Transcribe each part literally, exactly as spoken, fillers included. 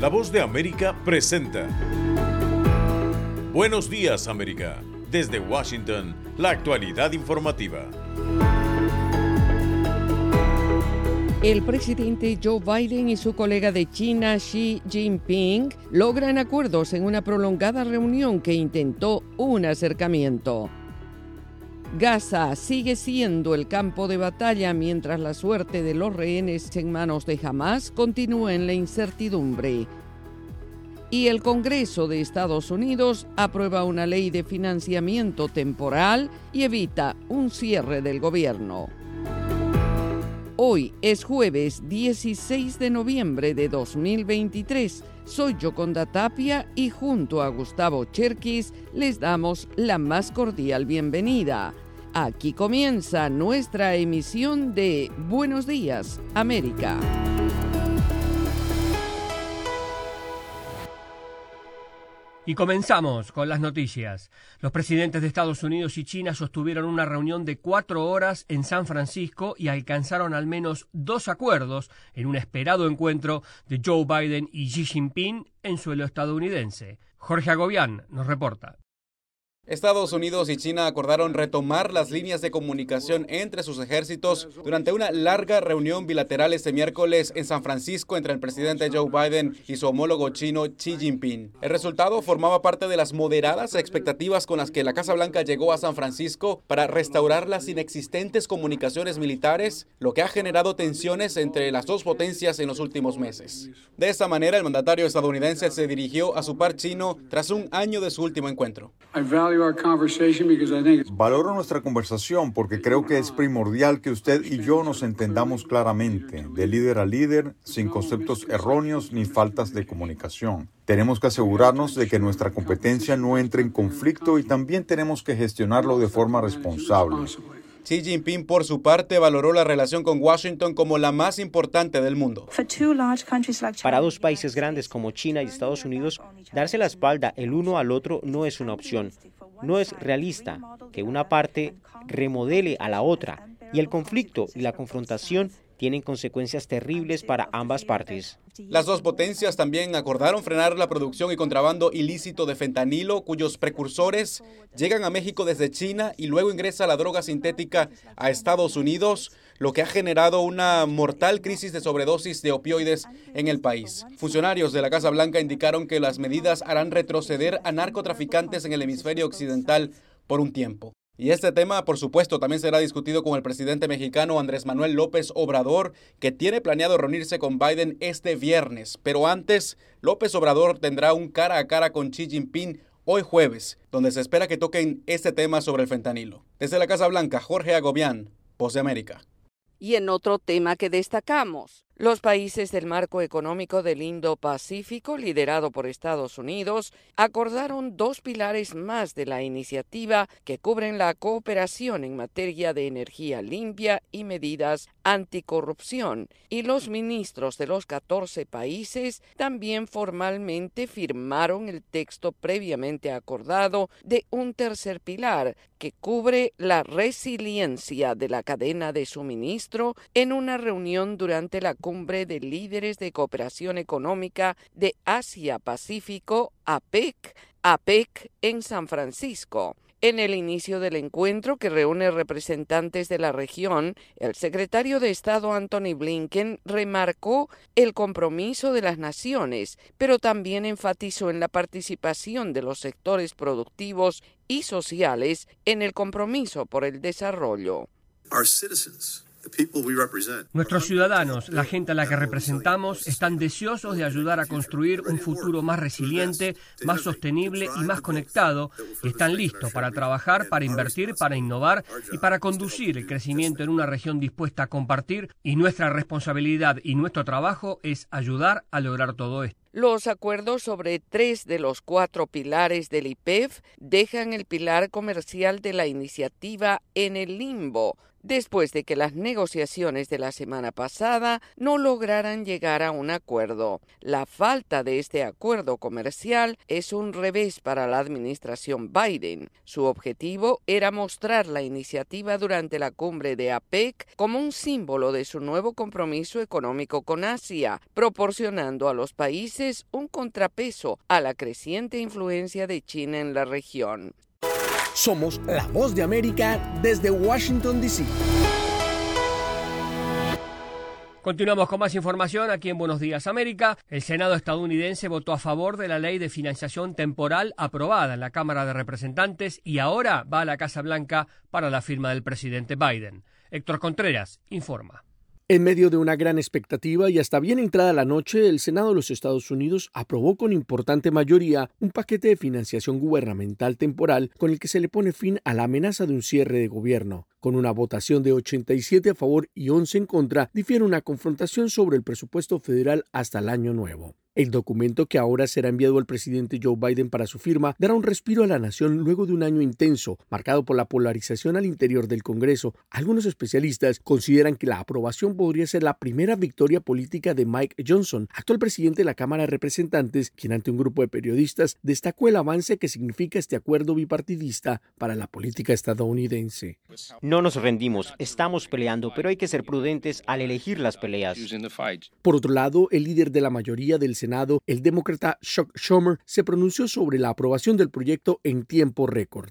La Voz de América presenta Buenos Días, América. Desde Washington, la actualidad informativa. El presidente Joe Biden y su colega de China, Xi Jinping, logran acuerdos en una prolongada reunión que intentó un acercamiento. Gaza sigue siendo el campo de batalla mientras la suerte de los rehenes en manos de Hamás continúa en la incertidumbre. Y el Congreso de Estados Unidos aprueba una ley de financiamiento temporal y evita un cierre del gobierno. Hoy es jueves dieciséis de noviembre de dos mil veintitrés. Soy Yoconda Tapia y junto a Gustavo Cherkis les damos la más cordial bienvenida. Aquí comienza nuestra emisión de Buenos Días, América. Y comenzamos con las noticias. Los presidentes de Estados Unidos y China sostuvieron una reunión de cuatro horas en San Francisco y alcanzaron al menos dos acuerdos en un esperado encuentro de Joe Biden y Xi Jinping en suelo estadounidense. Jorge Agobián nos reporta. Estados Unidos y China acordaron retomar las líneas de comunicación entre sus ejércitos durante una larga reunión bilateral este miércoles en San Francisco entre el presidente Joe Biden y su homólogo chino Xi Jinping. El resultado formaba parte de las moderadas expectativas con las que la Casa Blanca llegó a San Francisco para restaurar las inexistentes comunicaciones militares, lo que ha generado tensiones entre las dos potencias en los últimos meses. De esta manera, el mandatario estadounidense se dirigió a su par chino tras un año de su último encuentro. Valoro nuestra conversación porque creo que es primordial que usted y yo nos entendamos claramente, de líder a líder, sin conceptos erróneos ni faltas de comunicación. Tenemos que asegurarnos de que nuestra competencia no entre en conflicto y también tenemos que gestionarlo de forma responsable. Xi Jinping, por su parte, valoró la relación con Washington como la más importante del mundo. Para dos países grandes como China y Estados Unidos, darse la espalda el uno al otro no es una opción. No es realista que una parte remodele a la otra, y el conflicto y la confrontación tienen consecuencias terribles para ambas partes. Las dos potencias también acordaron frenar la producción y contrabando ilícito de fentanilo, cuyos precursores llegan a México desde China y luego ingresa la droga sintética a Estados Unidos, lo que ha generado una mortal crisis de sobredosis de opioides en el país. Funcionarios de la Casa Blanca indicaron que las medidas harán retroceder a narcotraficantes en el hemisferio occidental por un tiempo. Y este tema, por supuesto, también será discutido con el presidente mexicano Andrés Manuel López Obrador, que tiene planeado reunirse con Biden este viernes. Pero antes, López Obrador tendrá un cara a cara con Xi Jinping hoy jueves, donde se espera que toquen este tema sobre el fentanilo. Desde la Casa Blanca, Jorge Agobián, Voz de América. Y en otro tema que destacamos, los países del marco económico del Indo-Pacífico, liderado por Estados Unidos, acordaron dos pilares más de la iniciativa que cubren la cooperación en materia de energía limpia y medidas anticorrupción. Y los ministros de los catorce países también formalmente firmaron el texto previamente acordado de un tercer pilar que cubre la resiliencia de la cadena de suministro en una reunión durante la Cumbre de Líderes de Cooperación Económica de Asia-Pacífico, APEC, APEC en San Francisco. En el inicio del encuentro, que reúne representantes de la región, el secretario de Estado Antony Blinken remarcó el compromiso de las naciones, pero también enfatizó en la participación de los sectores productivos y sociales en el compromiso por el desarrollo. Our citizens. Nuestros ciudadanos, la gente a la que representamos, están deseosos de ayudar a construir un futuro más resiliente, más sostenible y más conectado, y están listos para trabajar, para invertir, para innovar y para conducir el crecimiento en una región dispuesta a compartir, y nuestra responsabilidad y nuestro trabajo es ayudar a lograr todo esto. Los acuerdos sobre tres de los cuatro pilares del I P E F dejan el pilar comercial de la iniciativa en el limbo, después de que las negociaciones de la semana pasada no lograran llegar a un acuerdo. La falta de este acuerdo comercial es un revés para la administración Biden. Su objetivo era mostrar la iniciativa durante la cumbre de APEC como un símbolo de su nuevo compromiso económico con Asia, proporcionando a los países un contrapeso a la creciente influencia de China en la región. Somos la voz de América desde Washington, D C Continuamos con más información aquí en Buenos Días América. El Senado estadounidense votó a favor de la ley de financiación temporal aprobada en la Cámara de Representantes y ahora va a la Casa Blanca para la firma del presidente Biden. Héctor Contreras informa. En medio de una gran expectativa y hasta bien entrada la noche, el Senado de los Estados Unidos aprobó con importante mayoría un paquete de financiación gubernamental temporal con el que se le pone fin a la amenaza de un cierre de gobierno. Con una votación de ochenta y siete a favor y once en contra, difiere una confrontación sobre el presupuesto federal hasta el año nuevo. El documento, que ahora será enviado al presidente Joe Biden para su firma, dará un respiro a la nación luego de un año intenso, marcado por la polarización al interior del Congreso. Algunos especialistas consideran que la aprobación podría ser la primera victoria política de Mike Johnson, actual presidente de la Cámara de Representantes, quien ante un grupo de periodistas destacó el avance que significa este acuerdo bipartidista para la política estadounidense. No nos rendimos, estamos peleando, pero hay que ser prudentes al elegir las peleas. Por otro lado, el líder de la mayoría del Senado, el demócrata Chuck Schumer, se pronunció sobre la aprobación del proyecto en tiempo récord.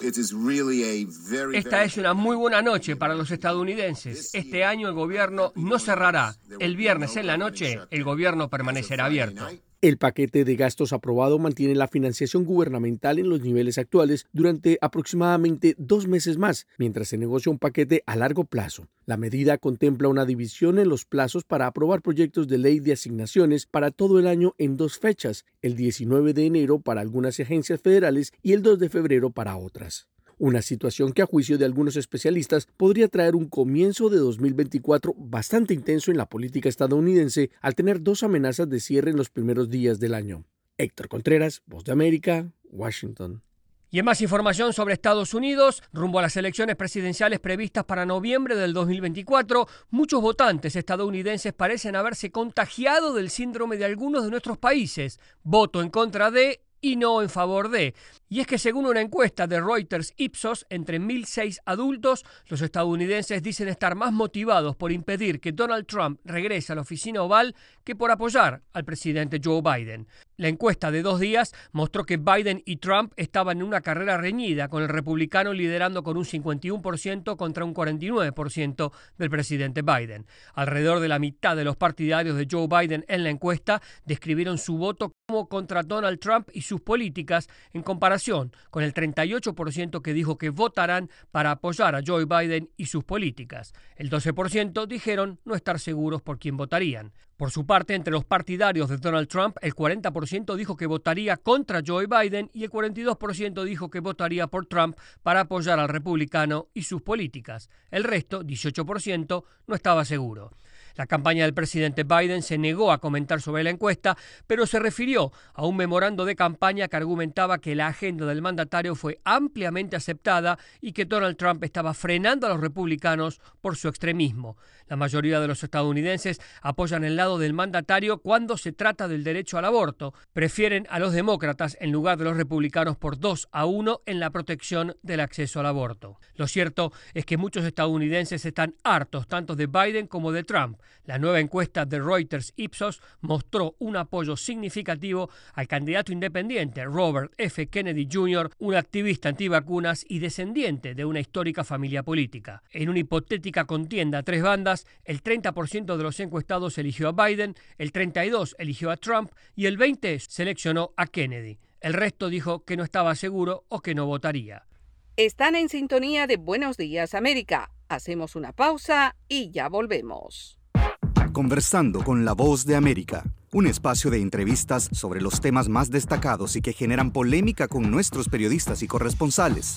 Esta es una muy buena noche para los estadounidenses. Este año el gobierno no cerrará. El viernes en la noche, el gobierno permanecerá abierto. El paquete de gastos aprobado mantiene la financiación gubernamental en los niveles actuales durante aproximadamente dos meses más, mientras se negocia un paquete a largo plazo. La medida contempla una división en los plazos para aprobar proyectos de ley de asignaciones para todo el año en dos fechas, el diecinueve de enero para algunas agencias federales y el dos de febrero para otras. Una situación que a juicio de algunos especialistas podría traer un comienzo de dos mil veinticuatro bastante intenso en la política estadounidense al tener dos amenazas de cierre en los primeros días del año. Héctor Contreras, Voz de América, Washington. Y en más información sobre Estados Unidos, rumbo a las elecciones presidenciales previstas para noviembre del dos mil veinticuatro, muchos votantes estadounidenses parecen haberse contagiado del síndrome de algunos de nuestros países. Voto en contra de y no en favor de. Y es que según una encuesta de Reuters Ipsos, entre mil seis adultos, los estadounidenses dicen estar más motivados por impedir que Donald Trump regrese a la oficina oval que por apoyar al presidente Joe Biden. La encuesta de dos días mostró que Biden y Trump estaban en una carrera reñida, con el republicano liderando con un cincuenta y uno por ciento contra un cuarenta y nueve por ciento del presidente Biden. Alrededor de la mitad de los partidarios de Joe Biden en la encuesta describieron su voto como contra Donald Trump y sus políticas, en comparación con el treinta y ocho por ciento que dijo que votarán para apoyar a Joe Biden y sus políticas. El doce por ciento dijeron no estar seguros por quién votarían. Por su parte, entre los partidarios de Donald Trump, el cuarenta por ciento dijo que votaría contra Joe Biden y el cuarenta y dos por ciento dijo que votaría por Trump para apoyar al republicano y sus políticas. El resto, dieciocho por ciento, no estaba seguro. La campaña del presidente Biden se negó a comentar sobre la encuesta, pero se refirió a un memorando de campaña que argumentaba que la agenda del mandatario fue ampliamente aceptada y que Donald Trump estaba frenando a los republicanos por su extremismo. La mayoría de los estadounidenses apoyan el lado del mandatario cuando se trata del derecho al aborto. Prefieren a los demócratas en lugar de los republicanos por dos a uno en la protección del acceso al aborto. Lo cierto es que muchos estadounidenses están hartos tanto de Biden como de Trump. La nueva encuesta de Reuters Ipsos mostró un apoyo significativo al candidato independiente Robert F. Kennedy junior, un activista antivacunas y descendiente de una histórica familia política. En una hipotética contienda a tres bandas, el treinta por ciento de los encuestados eligió a Biden, el treinta y dos por ciento eligió a Trump y el veinte por ciento seleccionó a Kennedy. El resto dijo que no estaba seguro o que no votaría. Están en sintonía de Buenos Días América. Hacemos una pausa y ya volvemos. Conversando con la Voz de América, un espacio de entrevistas sobre los temas más destacados y que generan polémica con nuestros periodistas y corresponsales.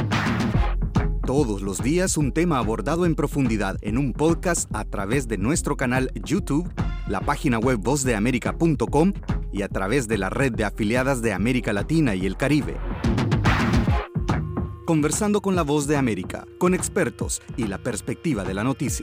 Todos los días un tema abordado en profundidad en un podcast a través de nuestro canal YouTube, la página web voz de américa punto com y a través de la red de afiliadas de América Latina y el Caribe. Conversando con la Voz de América, con expertos y la perspectiva de la noticia.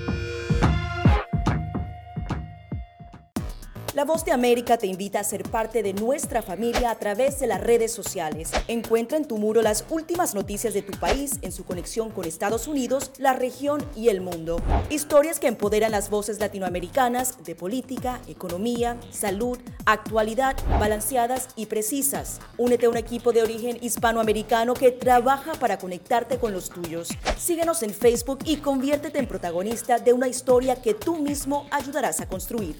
La Voz de América te invita a ser parte de nuestra familia a través de las redes sociales. Encuentra en tu muro las últimas noticias de tu país en su conexión con Estados Unidos, la región y el mundo. Historias que empoderan las voces latinoamericanas de política, economía, salud, actualidad, balanceadas y precisas. Únete a un equipo de origen hispanoamericano que trabaja para conectarte con los tuyos. Síguenos en Facebook y conviértete en protagonista de una historia que tú mismo ayudarás a construir.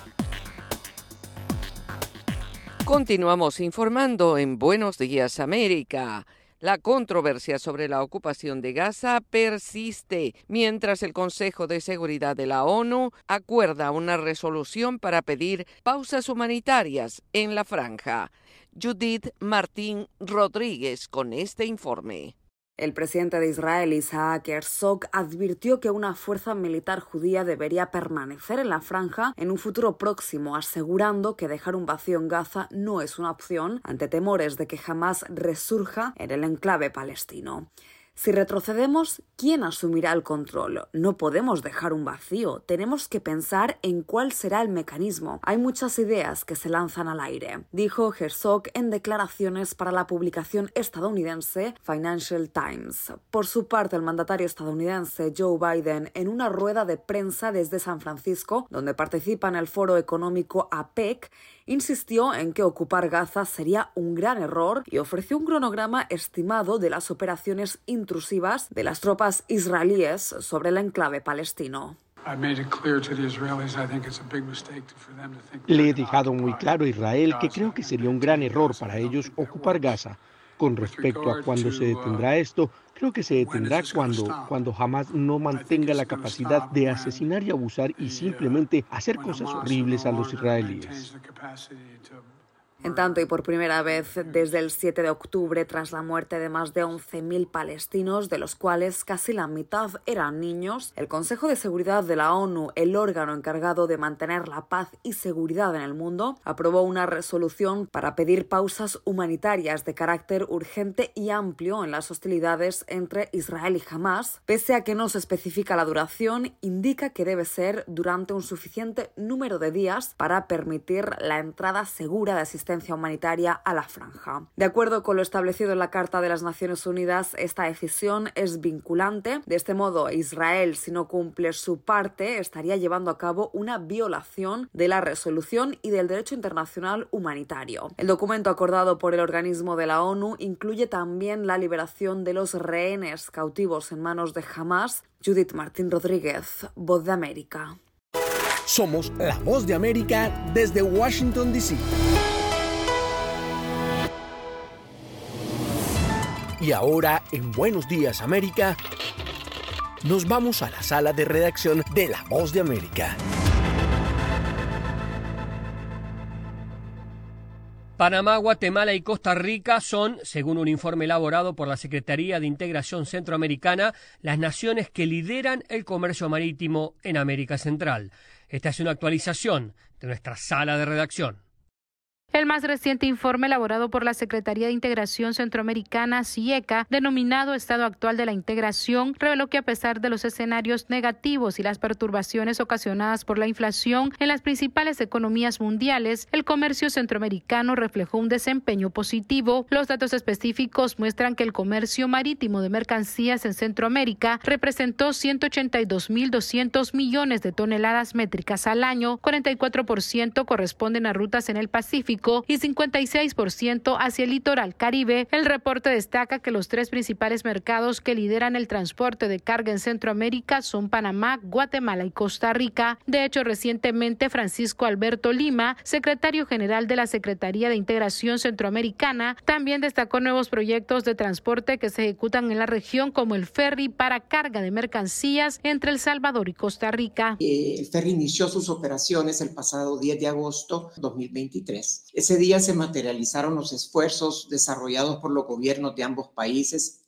Continuamos informando en Buenos Días América. La controversia sobre la ocupación de Gaza persiste mientras el Consejo de Seguridad de la ONU acuerda una resolución para pedir pausas humanitarias en la franja. Judith Martín Rodríguez con este informe. El presidente de Israel, Isaac Herzog, advirtió que una fuerza militar judía debería permanecer en la franja en un futuro próximo, asegurando que dejar un vacío en Gaza no es una opción ante temores de que Hamás resurja en el enclave palestino. Si retrocedemos, ¿quién asumirá el control? No podemos dejar un vacío. Tenemos que pensar en cuál será el mecanismo. Hay muchas ideas que se lanzan al aire, dijo Herzog en declaraciones para la publicación estadounidense Financial Times. Por su parte, el mandatario estadounidense Joe Biden, en una rueda de prensa desde San Francisco, donde participa en el foro económico APEC, insistió en que ocupar Gaza sería un gran error y ofreció un cronograma estimado de las operaciones intrusivas de las tropas israelíes sobre el enclave palestino. Le he dejado muy claro a Israel que creo que sería un gran error para ellos ocupar Gaza. Con respecto a cuándo se detendrá esto, creo que se detendrá cuando, cuando Hamás no mantenga la capacidad de asesinar y abusar y simplemente hacer cosas horribles a los israelíes. En tanto, y por primera vez desde el siete de octubre, tras la muerte de más de once mil palestinos, de los cuales casi la mitad eran niños, el Consejo de Seguridad de la ONU, el órgano encargado de mantener la paz y seguridad en el mundo, aprobó una resolución para pedir pausas humanitarias de carácter urgente y amplio en las hostilidades entre Israel y Hamás. Pese a que no se especifica la duración, indica que debe ser durante un suficiente número de días para permitir la entrada segura de asistencia humanitaria a la franja. De acuerdo con lo establecido en la Carta de las Naciones Unidas, esta decisión es vinculante. De este modo, Israel, si no cumple su parte, estaría llevando a cabo una violación de la resolución y del derecho internacional humanitario. El documento acordado por el organismo de la ONU incluye también la liberación de los rehenes cautivos en manos de Hamás. Judith Martín Rodríguez, Voz de América. Somos la Voz de América desde Washington, D C Y ahora, en Buenos Días América, nos vamos a la sala de redacción de La Voz de América. Panamá, Guatemala y Costa Rica son, según un informe elaborado por la Secretaría de Integración Centroamericana, las naciones que lideran el comercio marítimo en América Central. Esta es una actualización de nuestra sala de redacción. El más reciente informe elaborado por la Secretaría de Integración Centroamericana, SIECA, denominado Estado Actual de la Integración, reveló que a pesar de los escenarios negativos y las perturbaciones ocasionadas por la inflación en las principales economías mundiales, el comercio centroamericano reflejó un desempeño positivo. Los datos específicos muestran que el comercio marítimo de mercancías en Centroamérica representó ciento ochenta y dos mil doscientos millones de toneladas métricas al año, cuarenta y cuatro por ciento corresponden a rutas en el Pacífico y cincuenta y seis por ciento hacia el litoral Caribe. El reporte destaca que los tres principales mercados que lideran el transporte de carga en Centroamérica son Panamá, Guatemala y Costa Rica. De hecho, recientemente Francisco Alberto Lima, secretario general de la Secretaría de Integración Centroamericana, también destacó nuevos proyectos de transporte que se ejecutan en la región, como el ferry para carga de mercancías entre El Salvador y Costa Rica. El ferry inició sus operaciones el pasado diez de agosto de dos mil veintitrés. Ese día se materializaron los esfuerzos desarrollados por los gobiernos de ambos países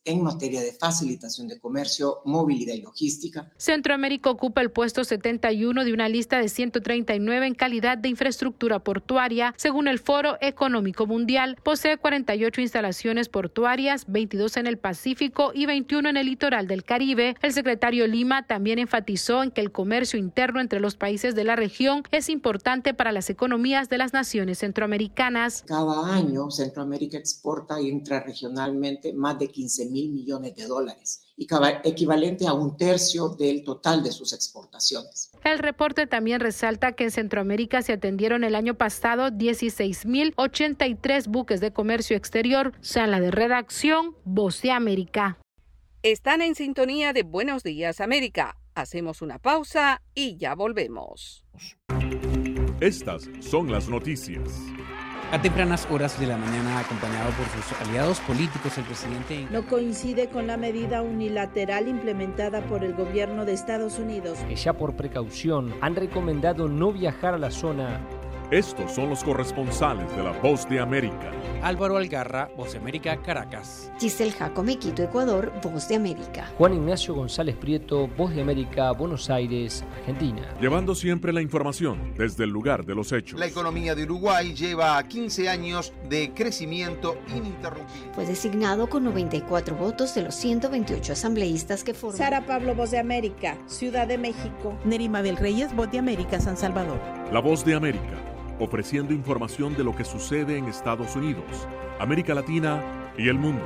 en materia de facilitación de comercio, movilidad y logística. Centroamérica ocupa el puesto setenta y uno de una lista de ciento treinta y nueve en calidad de infraestructura portuaria, según el Foro Económico Mundial. Posee cuarenta y ocho instalaciones portuarias, veintidós en el Pacífico y veintiuno en el litoral del Caribe. El secretario Lima también enfatizó en que el comercio interno entre los países de la región es importante para las economías de las naciones centroamericanas. Cada año Centroamérica exporta intrarregionalmente más de quince mil millones de dólares, y equivalente a un tercio del total de sus exportaciones. El reporte también resalta que en Centroamérica se atendieron el año pasado dieciséis mil ochenta y tres buques de comercio exterior. Sala de redacción, Voz de América. Están en sintonía de Buenos Días América. Hacemos una pausa y ya volvemos. Estas son las noticias. A tempranas horas de la mañana, acompañado por sus aliados políticos, el presidente no coincide con la medida unilateral implementada por el gobierno de Estados Unidos, que ya por precaución han recomendado no viajar a la zona. Estos son los corresponsales de La Voz de América. Álvaro Algarra, Voz de América, Caracas. Giselle Jacome, Quito, Ecuador, Voz de América. Juan Ignacio González Prieto, Voz de América, Buenos Aires, Argentina. Llevando siempre la información desde el lugar de los hechos. La economía de Uruguay lleva quince años de crecimiento ininterrumpido. Fue designado con noventa y cuatro votos de los ciento veintiocho asambleístas que forman. Sara Pablo, Voz de América, Ciudad de México. Neri Mabel Reyes, Voz de América, San Salvador. La Voz de América, ofreciendo información de lo que sucede en Estados Unidos, América Latina y el mundo.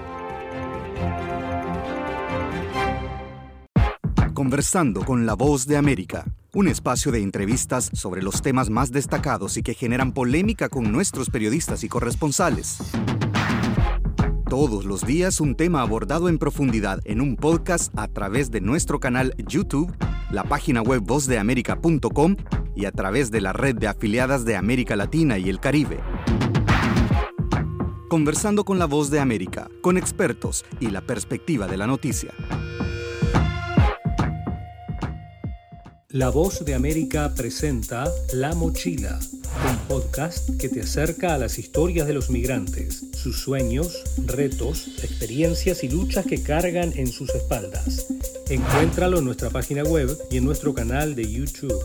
Conversando con La Voz de América, un espacio de entrevistas sobre los temas más destacados y que generan polémica con nuestros periodistas y corresponsales. Todos los días un tema abordado en profundidad en un podcast a través de nuestro canal YouTube, la página web voz de américa punto com y a través de la red de afiliadas de América Latina y el Caribe. Conversando con La Voz de América, con expertos y la perspectiva de la noticia. La Voz de América presenta La Mochila, un podcast que te acerca a las historias de los migrantes, sus sueños, retos, experiencias y luchas que cargan en sus espaldas. Encuéntralo en nuestra página web y en nuestro canal de YouTube.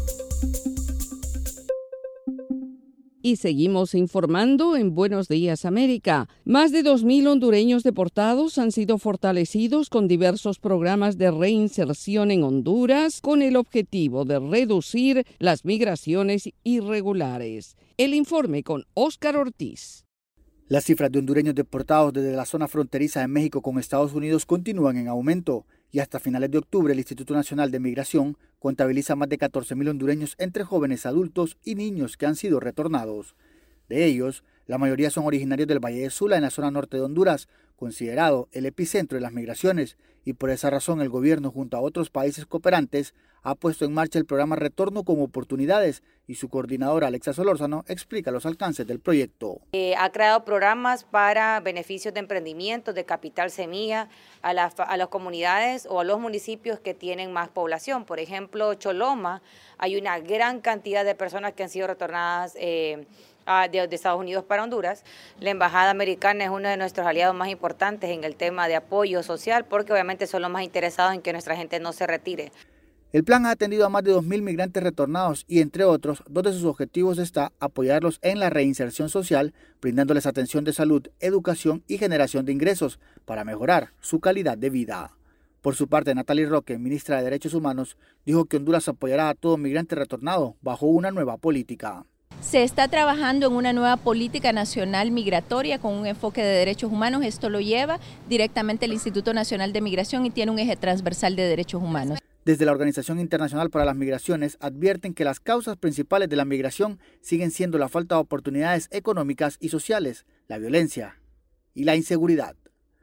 Y seguimos informando en Buenos Días América. Más de dos mil hondureños deportados han sido fortalecidos con diversos programas de reinserción en Honduras con el objetivo de reducir las migraciones irregulares. El informe con Óscar Ortiz. Las cifras de hondureños deportados desde la zona fronteriza de México con Estados Unidos continúan en aumento y hasta finales de octubre el Instituto Nacional de Migración contabiliza más de catorce mil hondureños entre jóvenes adultos y niños que han sido retornados. De ellos, la mayoría son originarios del Valle de Sula en la zona norte de Honduras, considerado el epicentro de las migraciones, y por esa razón el gobierno junto a otros países cooperantes ha puesto en marcha el programa Retorno con Oportunidades y su coordinadora Alexa Solórzano explica los alcances del proyecto. Eh, ha creado programas para beneficios de emprendimiento, de capital semilla a, la, a las comunidades o a los municipios que tienen más población. Por ejemplo, Choloma, hay una gran cantidad de personas que han sido retornadas eh, De, de Estados Unidos para Honduras. La Embajada Americana es uno de nuestros aliados más importantes en el tema de apoyo social porque obviamente son los más interesados en que nuestra gente no se retire. El plan ha atendido a más de dos mil migrantes retornados y, entre otros, dos de sus objetivos está apoyarlos en la reinserción social, brindándoles atención de salud, educación y generación de ingresos para mejorar su calidad de vida. Por su parte, Natalie Roque, ministra de Derechos Humanos, dijo que Honduras apoyará a todo migrante retornado bajo una nueva política. Se está trabajando en una nueva política nacional migratoria con un enfoque de derechos humanos. Esto lo lleva directamente el Instituto Nacional de Migración y tiene un eje transversal de derechos humanos. Desde la Organización Internacional para las Migraciones advierten que las causas principales de la migración siguen siendo la falta de oportunidades económicas y sociales, la violencia y la inseguridad.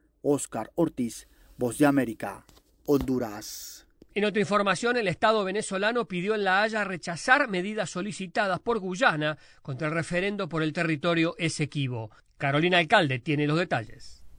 Óscar Ortiz, Voz de América, Honduras. En otra información, el Estado venezolano pidió en La Haya rechazar medidas solicitadas por Guyana contra el referendo por el territorio Esequibo. Carolina Alcalde tiene los detalles.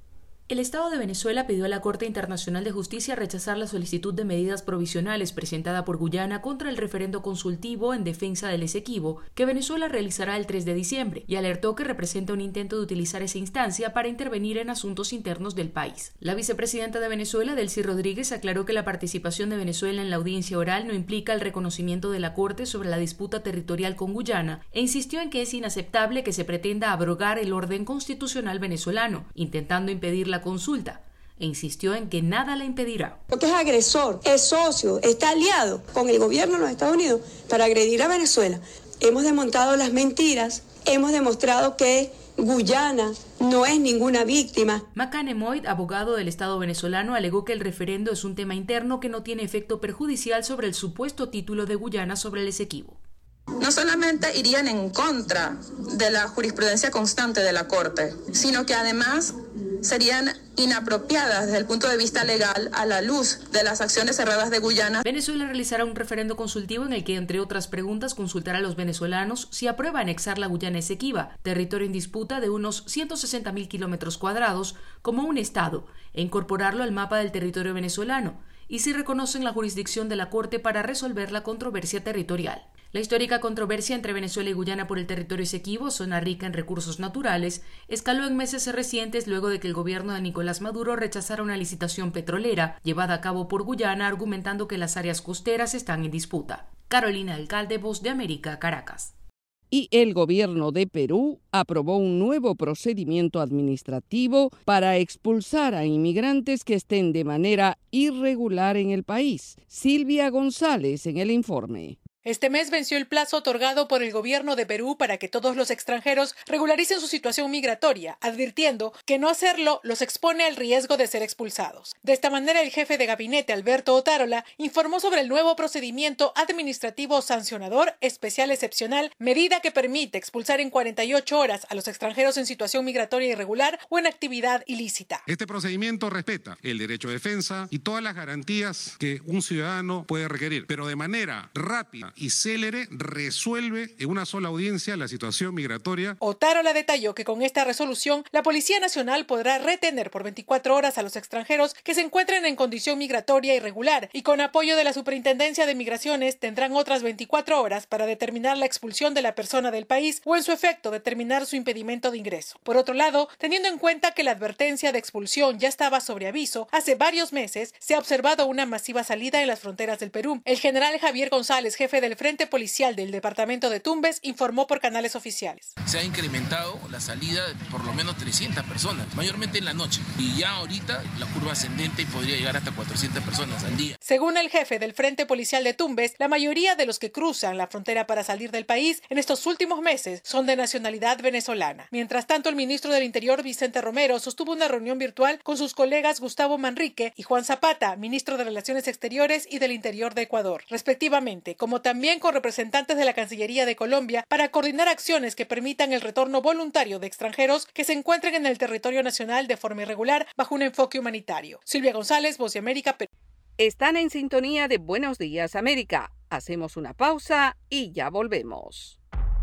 El Estado de Venezuela pidió a la Corte Internacional de Justicia rechazar la solicitud de medidas provisionales presentada por Guyana contra el referendo consultivo en defensa del Esequibo, que Venezuela realizará el tres de diciembre, y alertó que representa un intento de utilizar esa instancia para intervenir en asuntos internos del país. La vicepresidenta de Venezuela, Delcy Rodríguez, aclaró que la participación de Venezuela en la audiencia oral no implica el reconocimiento de la Corte sobre la disputa territorial con Guyana, e insistió en que es inaceptable que se pretenda abrogar el orden constitucional venezolano, intentando impedir la consulta, e insistió en que nada la impedirá. Porque es agresor, es socio, está aliado con el gobierno de los Estados Unidos para agredir a Venezuela. Hemos desmontado las mentiras, hemos demostrado que Guyana no es ninguna víctima. Macane Moyd, abogado del Estado venezolano, alegó que el referendo es un tema interno que no tiene efecto perjudicial sobre el supuesto título de Guyana sobre el Esequibo. No solamente irían en contra de la jurisprudencia constante de la Corte, sino que además serían inapropiadas desde el punto de vista legal a la luz de las acciones cerradas de Guyana. Venezuela realizará un referendo consultivo en el que, entre otras preguntas, consultará a los venezolanos si aprueba anexar la Guyana Esequiba, territorio en disputa de unos ciento sesenta mil kilómetros cuadrados, como un estado, e incorporarlo al mapa del territorio venezolano, y si reconocen la jurisdicción de la Corte para resolver la controversia territorial. La histórica controversia entre Venezuela y Guyana por el territorio Esequibo, zona rica en recursos naturales, escaló en meses recientes luego de que el gobierno de Nicolás Maduro rechazara una licitación petrolera llevada a cabo por Guyana, argumentando que las áreas costeras están en disputa. Carolina Alcalde, Voz de América, Caracas. Y el gobierno de Perú aprobó un nuevo procedimiento administrativo para expulsar a inmigrantes que estén de manera irregular en el país. Silvia González en el informe. Este mes venció el plazo otorgado por el gobierno de Perú para que todos los extranjeros regularicen su situación migratoria, advirtiendo que no hacerlo los expone al riesgo de ser expulsados. De esta manera, el jefe de gabinete, Alberto Otárola, informó sobre el nuevo procedimiento administrativo sancionador especial excepcional, medida que permite expulsar en cuarenta y ocho horas a los extranjeros en situación migratoria irregular o en actividad ilícita. Este procedimiento respeta el derecho de defensa y todas las garantías que un ciudadano puede requerir, pero de manera rápida y célere resuelve en una sola audiencia la situación migratoria. Otárola detalló que con esta resolución la Policía Nacional podrá retener por veinticuatro horas a los extranjeros que se encuentren en condición migratoria irregular y con apoyo de la Superintendencia de Migraciones tendrán otras veinticuatro horas para determinar la expulsión de la persona del país o en su efecto determinar su impedimento de ingreso. Por otro lado, teniendo en cuenta que la advertencia de expulsión ya estaba sobre aviso, hace varios meses se ha observado una masiva salida en las fronteras del Perú. El general Javier González, jefe del Frente Policial del Departamento de Tumbes, informó por canales oficiales. Se ha incrementado la salida de por lo menos trescientas personas, mayormente en la noche, y ya ahorita la curva ascendente podría llegar hasta cuatrocientas personas al día. Según el jefe del Frente Policial de Tumbes, la mayoría de los que cruzan la frontera para salir del país en estos últimos meses son de nacionalidad venezolana. Mientras tanto, el ministro del Interior, Vicente Romero, sostuvo una reunión virtual con sus colegas Gustavo Manrique y Juan Zapata, ministro de Relaciones Exteriores y del Interior de Ecuador, respectivamente, como también También con representantes de la Cancillería de Colombia para coordinar acciones que permitan el retorno voluntario de extranjeros que se encuentren en el territorio nacional de forma irregular bajo un enfoque humanitario. Silvia González, Voz de América, Perú. Están en sintonía de Buenos Días, América. Hacemos una pausa y ya volvemos.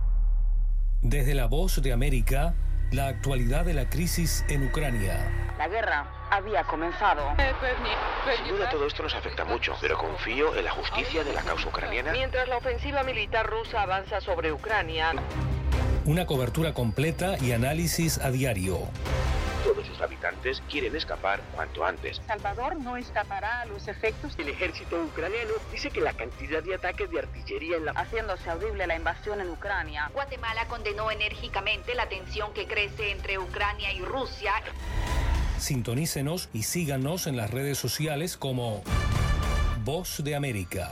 Desde la Voz de América, la actualidad de la crisis en Ucrania. La guerra había comenzado. Sin duda todo esto nos afecta mucho, pero confío en la justicia de la causa ucraniana. Mientras la ofensiva militar rusa avanza sobre Ucrania. Una cobertura completa y análisis a diario. Todos sus habitantes quieren escapar cuanto antes. Salvador no escapará a los efectos. El ejército ucraniano dice que la cantidad de ataques de artillería en la... haciéndose audible la invasión en Ucrania. Guatemala condenó enérgicamente la tensión que crece entre Ucrania y Rusia. Sintonícenos y síganos en las redes sociales como Voz de América.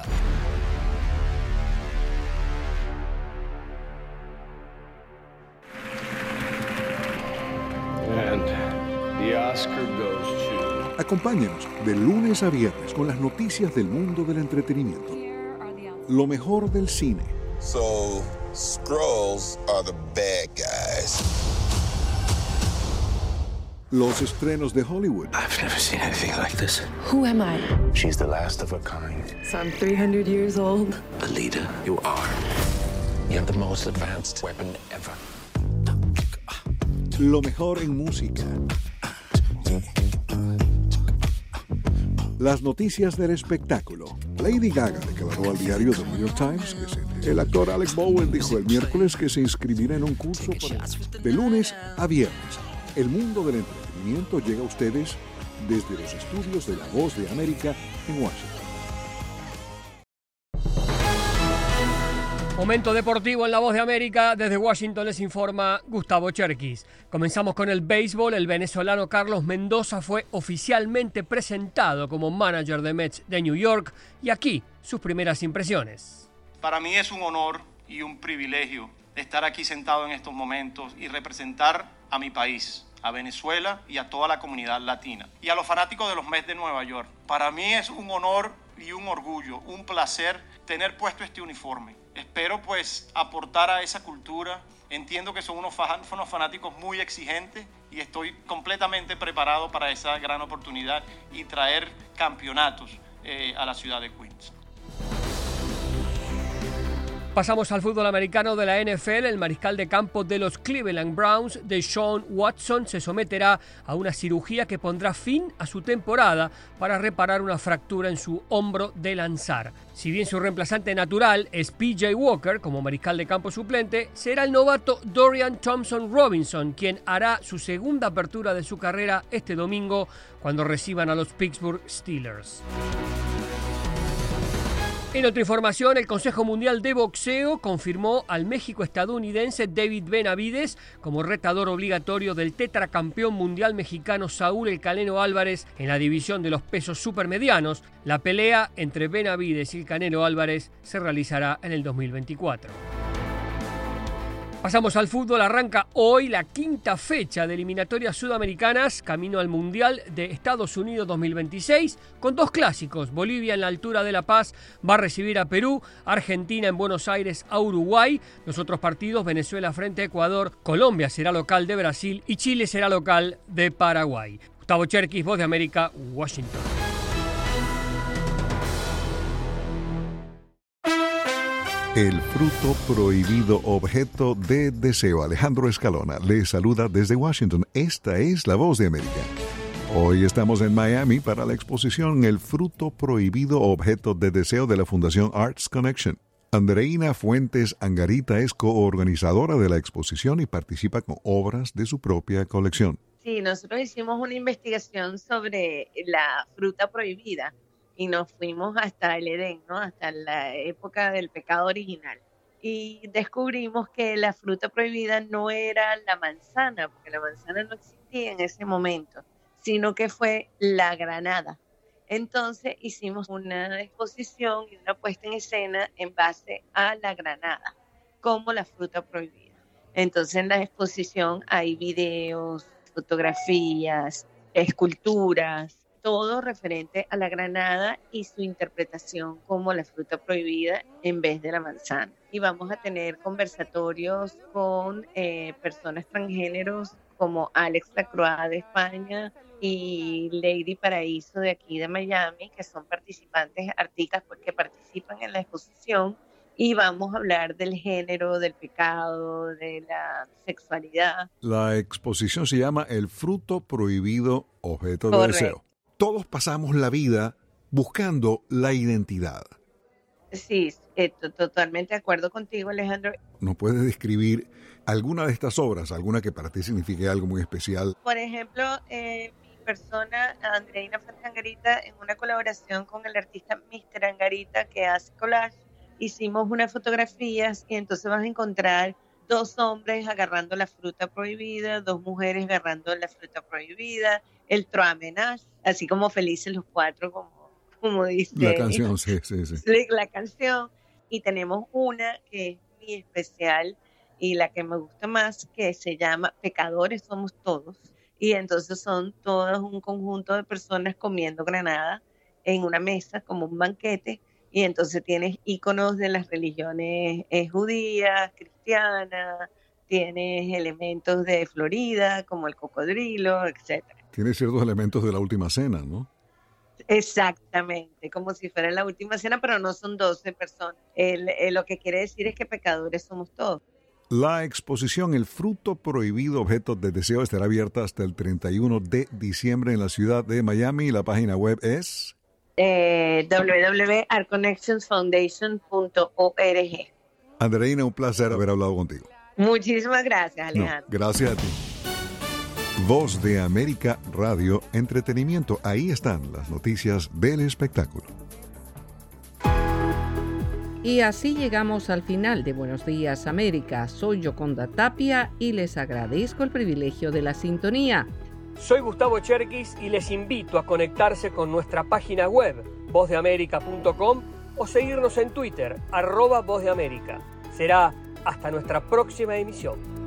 And the Oscar goes to... Acompáñenos de lunes a viernes con las noticias del mundo del entretenimiento. Lo mejor del cine. So, Skrulls are the bad guys. Los estrenos de Hollywood. I've never seen anything like this. Who am I? She's the last of her kind. So I'm three hundred years old. Alita, you are. You have the most advanced weapon ever. Lo mejor en música. Las noticias del espectáculo. Lady Gaga declaró al diario The New York Times que se... El actor Alec Baldwin dijo el miércoles que se inscribirá en un curso para... De lunes a viernes. El mundo del entretenimiento llega a ustedes desde los estudios de La Voz de América en Washington. Momento deportivo en La Voz de América. Desde Washington les informa Gustavo Cherkis. Comenzamos con el béisbol. El venezolano Carlos Mendoza fue oficialmente presentado como manager de Mets de New York. Y aquí sus primeras impresiones. Para mí es un honor y un privilegio estar aquí sentado en estos momentos y representar a mi país, a Venezuela y a toda la comunidad latina. Y a los fanáticos de los Mets de Nueva York. Para mí es un honor y un orgullo, un placer tener puesto este uniforme. Espero pues aportar a esa cultura. Entiendo que son unos, unos fanáticos muy exigentes y estoy completamente preparado para esa gran oportunidad y traer campeonatos eh, a la ciudad de Queens. Pasamos al fútbol americano de la N F L. El mariscal de campo de los Cleveland Browns, Deshaun Watson, se someterá a una cirugía que pondrá fin a su temporada para reparar una fractura en su hombro de lanzar. Si bien su reemplazante natural es P J Walker como mariscal de campo suplente, será el novato Dorian Thompson-Robinson quien hará su segunda apertura de su carrera este domingo cuando reciban a los Pittsburgh Steelers. En otra información, el Consejo Mundial de Boxeo confirmó al México-estadounidense David Benavides como retador obligatorio del tetracampeón mundial mexicano Saúl El Canelo Álvarez en la división de los pesos supermedianos. La pelea entre Benavides y el Canelo Álvarez se realizará en el dos mil veinticuatro. Pasamos al fútbol. Arranca hoy la quinta fecha de eliminatorias sudamericanas camino al Mundial de Estados Unidos dos mil veintiséis con dos clásicos. Bolivia en la altura de La Paz va a recibir a Perú, Argentina en Buenos Aires a Uruguay. Los otros partidos, Venezuela frente a Ecuador, Colombia será local de Brasil y Chile será local de Paraguay. Gustavo Cherkis, Voz de América, Washington. El fruto prohibido, objeto de deseo. Alejandro Escalona le saluda desde Washington. Esta es La Voz de América. Hoy estamos en Miami para la exposición El fruto prohibido, objeto de deseo de la Fundación Arts Connection. Andreina Fuentes Angarita es coorganizadora de la exposición y participa con obras de su propia colección. Sí, nosotros hicimos una investigación sobre la fruta prohibida. Y nos fuimos hasta el Edén, ¿no? Hasta la época del pecado original. Y descubrimos que la fruta prohibida no era la manzana, porque la manzana no existía en ese momento, sino que fue la granada. Entonces hicimos una exposición y una puesta en escena en base a la granada, como la fruta prohibida. Entonces en la exposición hay videos, fotografías, esculturas, todo referente a la granada y su interpretación como la fruta prohibida en vez de la manzana. Y vamos a tener conversatorios con eh, personas transgéneros como Alex Lacroix de España y Lady Paraíso de aquí de Miami, que son participantes, artistas pues, que participan en la exposición. Y vamos a hablar del género, del pecado, de la sexualidad. La exposición se llama El fruto prohibido, objeto de Correcto. deseo. Todos pasamos la vida buscando la identidad. Sí, eh, totalmente de acuerdo contigo, Alejandro. ¿Nos puedes describir alguna de estas obras, alguna que para ti signifique algo muy especial? Por ejemplo, eh, mi persona, Andreina Fuentes Angarita, en una colaboración con el artista míster Angarita, que hace collage, hicimos unas fotografías y entonces vas a encontrar dos hombres agarrando la fruta prohibida, dos mujeres agarrando la fruta prohibida, el trois ménages, así como felices los cuatro, como, como dice la canción, sí, sí, sí. La canción. Y tenemos una que es muy especial y la que me gusta más, que se llama Pecadores Somos Todos. Y entonces son todos un conjunto de personas comiendo granada en una mesa, como un banquete. Y entonces tienes íconos de las religiones eh, judías, cristianas, tienes elementos de Florida, como el cocodrilo, etcétera. Tiene ciertos elementos de la Última Cena, ¿no? Exactamente, como si fuera la Última Cena, pero no son doce personas. El, el, lo que quiere decir es que pecadores somos todos. La exposición El fruto prohibido, objeto de deseo, estará abierta hasta el treinta y uno de diciembre en la ciudad de Miami. La página web es eh, w w w punto art connections foundation punto org. Andreina, un placer haber hablado contigo. Muchísimas gracias, Alejandro. No, gracias a ti. Voz de América Radio, entretenimiento. Ahí están las noticias del espectáculo. Y así llegamos al final de Buenos Días América. Soy Yoconda Tapia y les agradezco el privilegio de la sintonía. Soy Gustavo Cherkis y les invito a conectarse con nuestra página web, voz de américa punto com, o seguirnos en Twitter, arroba Voz de América. Será hasta nuestra próxima emisión.